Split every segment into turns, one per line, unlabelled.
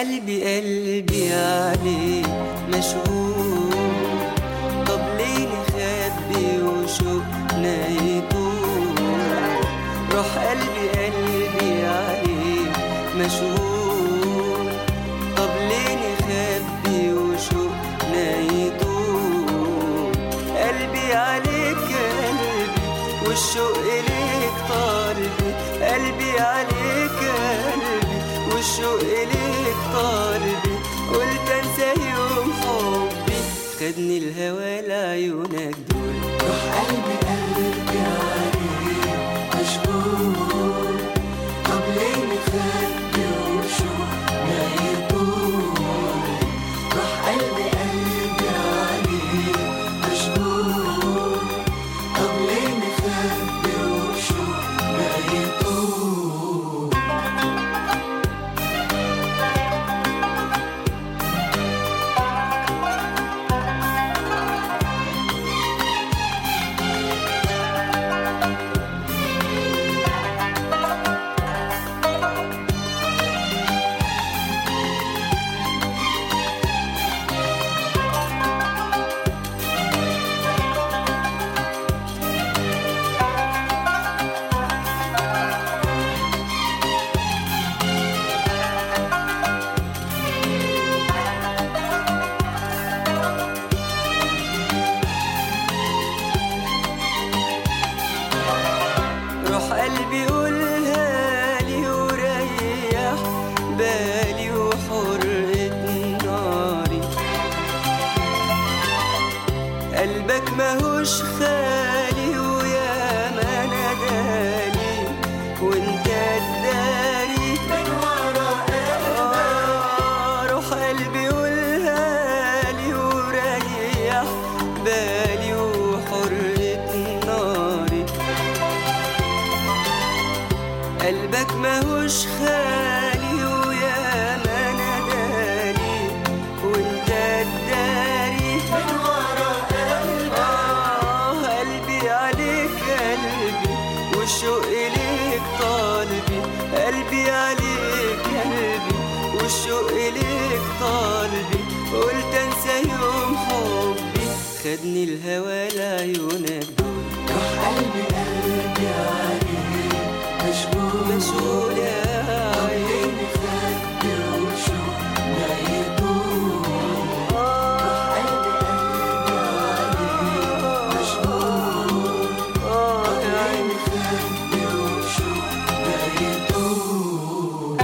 قلبي عليك مشغول، طب ليه نخبي وشوقنا يطول؟ روح قلبي عليك مشغول، طب ليه نخبي وشوقنا يطول؟ قلبي عليك قلبي والشوق إليك طالبي، قلبي عليك قلبي والشوق إليك طالبي، قلت أنسى يوم حبي خدني الهوى لعيونك دول.
روح قلبي عليك مشغول، طب ليه نخبي وشوقنا يطول؟ روح قلبي عليك مشغول، طب ليه نخبي وشوقنا يطول؟
قلبي قولها لي وريح بالي وحرقة ناري، قلبك ماهوش خالي ويا ما نادالي وانت تداري
من ورا قلبك.
روح قلبي قولها لي وريح بالي وحرقة ناري، قلبك ماهوش خالي ويا ما نادالي وانت تداري
من ورا قلبك.
قلبي عليك قلبي والشوق إليك طالبي، قلبي عليك قلبي والشوق إليك طالبي، قلت أنسى يوم حبي خدني الهوى لعيونك دول.
روح قلبي عليك مشغول
يا عيني
نخبي وشوقنا يطول. روح قلبي عليك مشغول، طب نخبي وشوقنا يطول.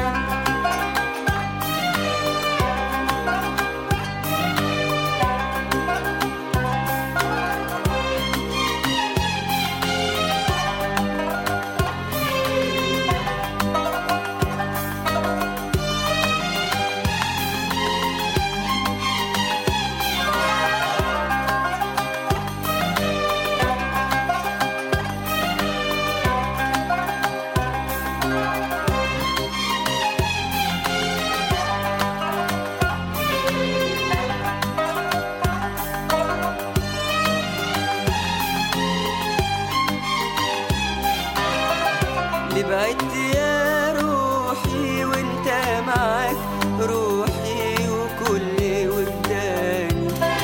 اللي بعدت يا روحي وانت معاك روحي وكل وجداني،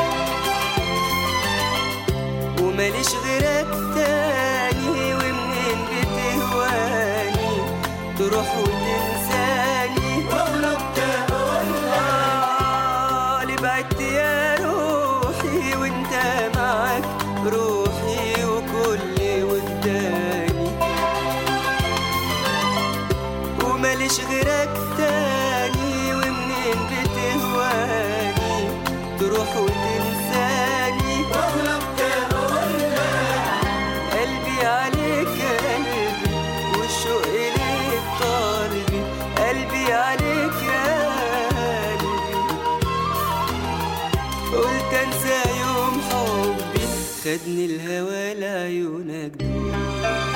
وماليش غيرك تاني ومنين بتهواني تروح وتنساني. غلطت أقولها
اللي بعدت يا روحي وانت معاك روحي وكل وجداني، وماليش غيرك تاني ومنين بتهواني تروح وتنساني.
غلطت أقولها
قلبي عليك قلبي والشوق إليك طالبي، قلبي عليك قلبي قلت أنسى يوم حبي خدني الهوى لعيونك دول.